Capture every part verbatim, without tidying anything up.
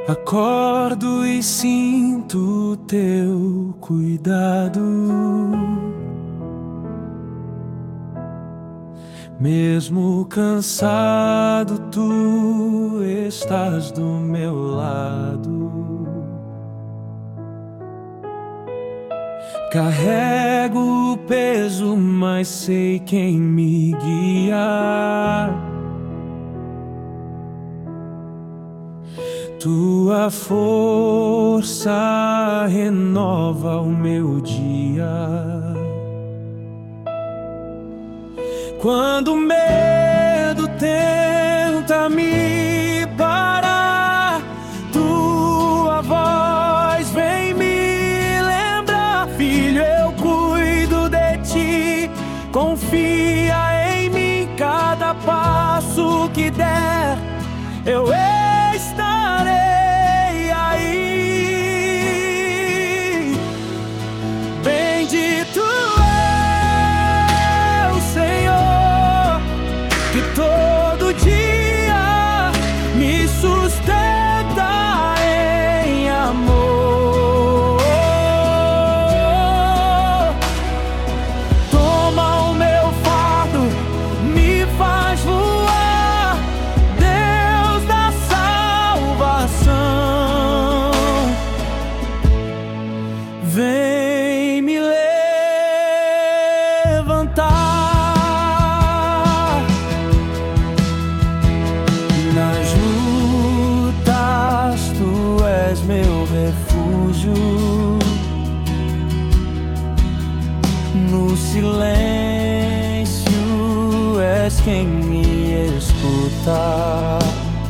Acordo e sinto teu cuidado, mesmo cansado, tu estás do meu lado. Carrego o peso, mas sei quem me guia. Tua força renova o meu dia. Quando o medo tenta me parar, tua voz vem me lembrar. Filho, eu cuido de ti, confia em mim. Cada passo que der, eu estarei aí. Bendito é o Senhor, que todo dia me sustenta em amor. Toma o meu fardo, me faz voar, Deus da salvação. Vem me levantar. Nas lutas tu és meu refúgio, no silêncio és quem me escuta.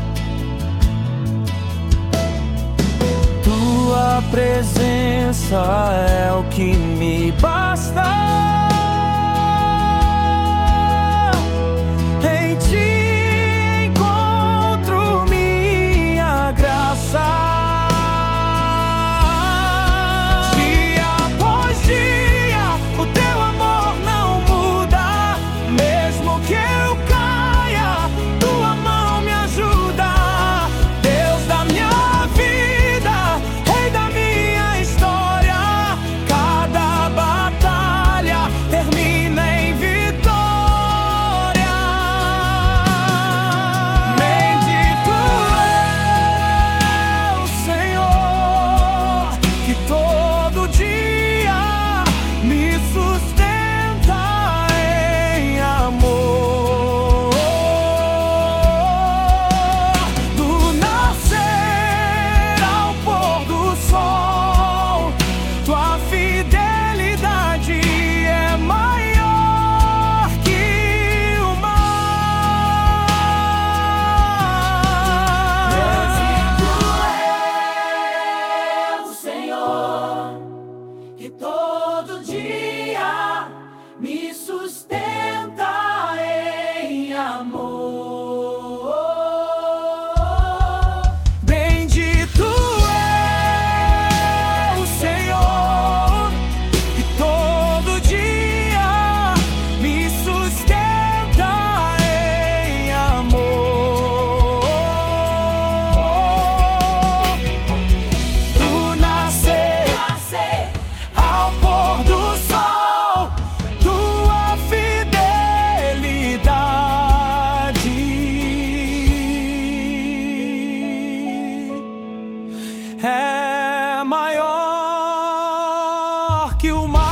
Tua presença é o que me basta. Em ti encontro minha graça. Dia após dia, o teu amor não muda. Mesmo que eu caia, tua mão me ajuda. Deus da minha vida, Rei da minha história. Cada batalha termina em vitória. Bendito é o Senhor, que todo dia me sustenta em amor. Do nascer ao pôr do sol, tua fidelidade é maior que o mar. Bendito é o Senhor, que todo dia me sustenta em amor. Bendito é o Senhor, que todo dia me sustenta em amor. Do nascer ao pôr do sol, tua fidelidade é maior que o mar.